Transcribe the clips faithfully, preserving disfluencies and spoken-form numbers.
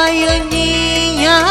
Baianinha.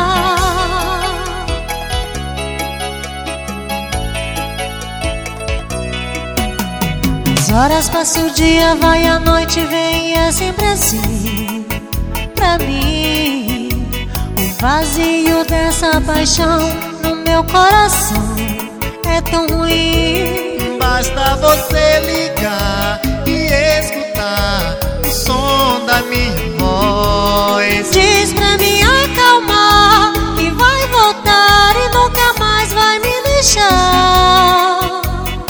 As horas passam, o dia vai, a noite vem, é sempre assim pra mim. O vazio dessa paixão no meu coração é tão ruim. Basta você ligar e escutar o som da minha voz. Diz pra mim acalmar que vai voltar e nunca mais vai me deixar.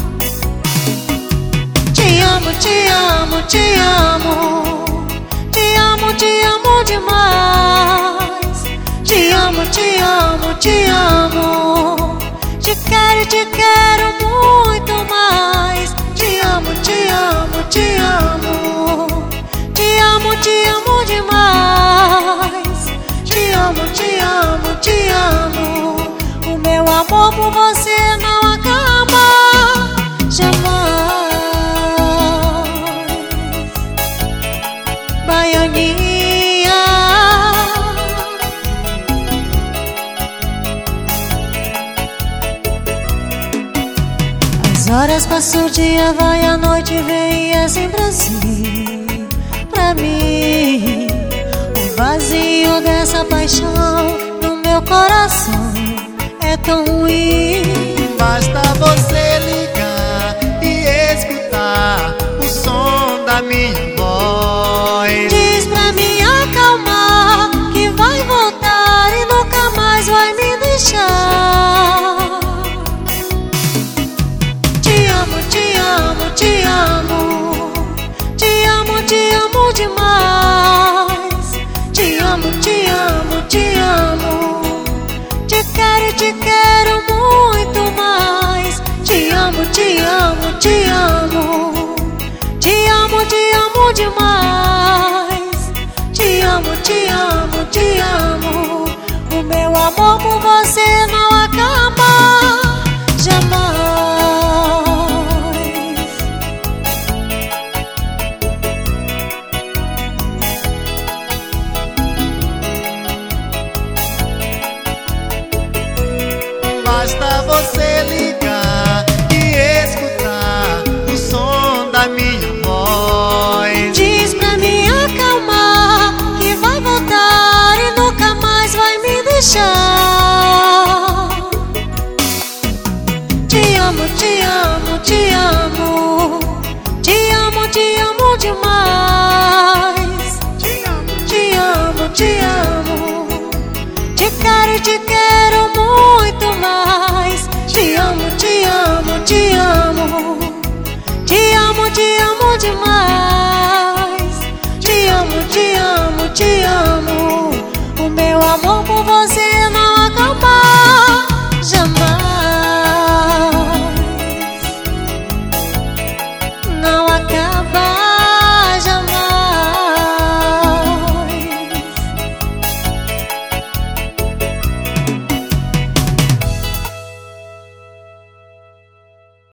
Te amo, te amo, te amo. Te amo, te amo demais. Te amo, te amo, te amo. Te quero, te quero muito mais. Te amo, te amo, te amo. Te amo, te amo demais. Te amo, te amo, te amo. O meu amor por você não acaba jamais. Baianinha. As horas passam, o dia vai, a noite vem, é sempre assim pra mim. O vazio dessa paixão no meu coração é tão ruim. Basta você ligar e escutar o som da minha voz. Diz pra mim acalmar que vai voltar e nunca mais vai me deixar. Te amo, te amo, te amo. Te amo, te amo demais. Te amo, te amo, te amo. Te quero, te quero muito mais. Te amo, te amo, te amo. Te amo, te amo demais. Te amo, te amo, te amo. O meu amor por você não acaba.